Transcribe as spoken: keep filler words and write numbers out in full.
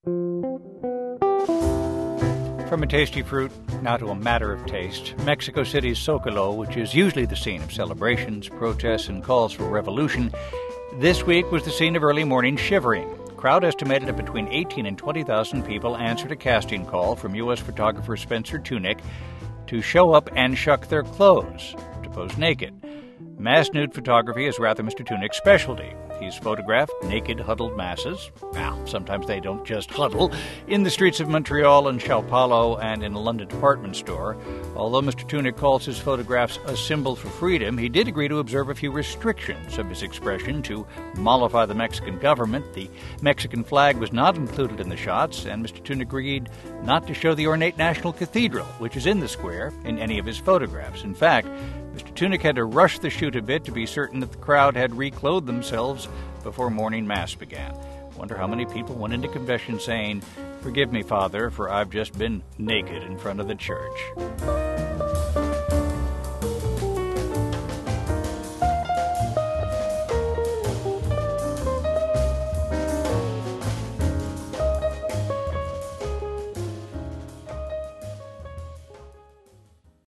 From a tasty fruit, now to a matter of taste. Mexico City's Zocalo, which is usually the scene of celebrations, protests, and calls for revolution, this week was the scene of early morning shivering. The crowd estimated at between eighteen and twenty thousand people answered a casting call from U S photographer Spencer Tunick to show up and shuck their clothes, to pose naked. Mass nude photography is rather Mister Tunick's specialty. He's photographed naked, huddled masses. Well, sometimes they don't just huddle. In the streets of Montreal and Sao Paulo and in a London department store. Although Mister Tunick calls his photographs a symbol for freedom, he did agree to observe a few restrictions of his expression to mollify the Mexican government. The Mexican flag was not included in the shots, and Mister Tunick agreed not to show the ornate National Cathedral, which is in the square, in any of his photographs. In fact, Mister Tunick had to rush the shoot a bit to be certain that the crowd had reclothed themselves before morning mass began. Wonder how many people went into confession saying, "Forgive me, Father, for I've just been naked in front of the church."